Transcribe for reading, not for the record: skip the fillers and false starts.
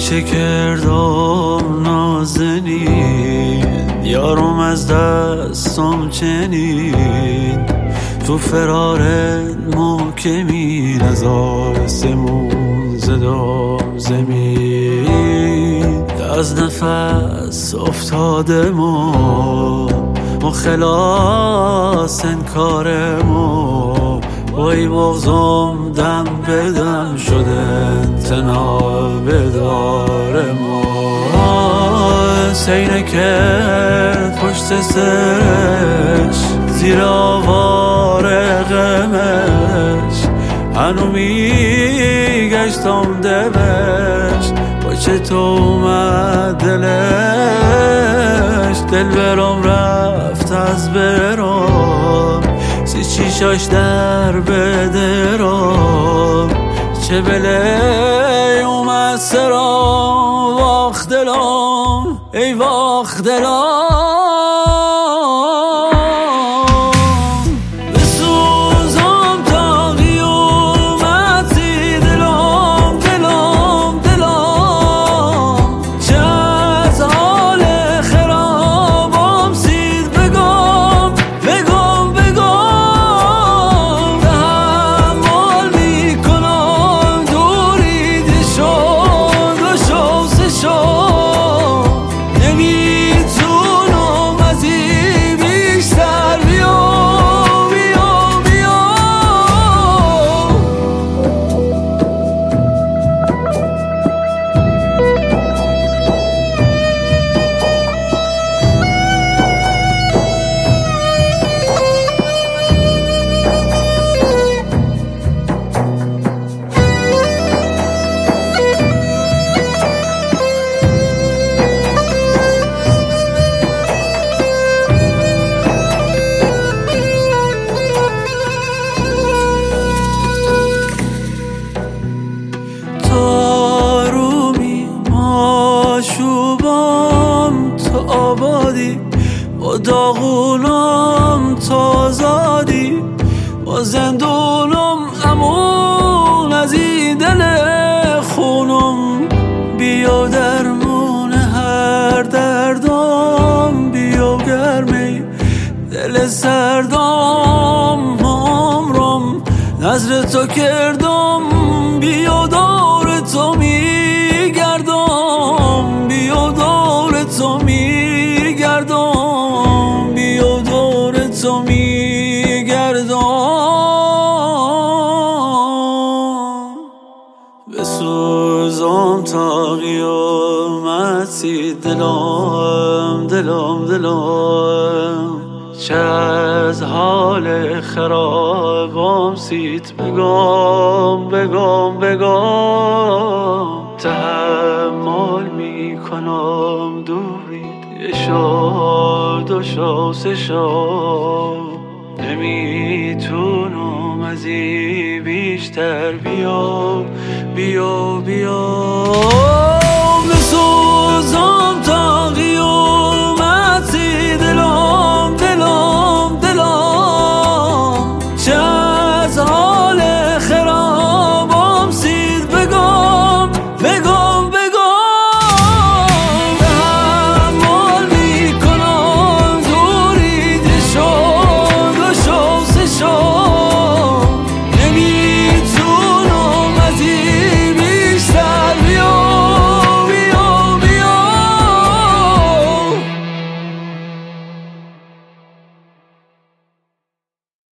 چه کردم نازنین، یارم از دستم چنین. تو فرارت محکمین، از آسمون زدم زمین. از نفس افتاده ما خلاص انکارمو، وای مغزم دم بدم شده تناب دارمو. سینه کرد پشت سرش زیر آوار غمش، هنو میگشتم دمش با چه تو اومد دلش. دل برام رفت از برام، سی چیشاش در بدرام. چه بله اومد سرام، واخ دلام ای واخ دلام. با داغونم تا آزادی، با زندونم امون از این دل خونم. بیا درمون هر دردم، بیا گرمی دل سردم عمرم. نظر تو کردم بیا دور تو میگردم، بیا دور تو میگردم، بیا دور تو میگردم. بسوزم تا قیامتی دلم دلم دلم. چه از حال خرابم سیت بگم بگم بگم. تحمل میکنم دورید یه شو دو شو سه شو، نمیتونم از این بیشتر. بیا بیا بیا بسوزم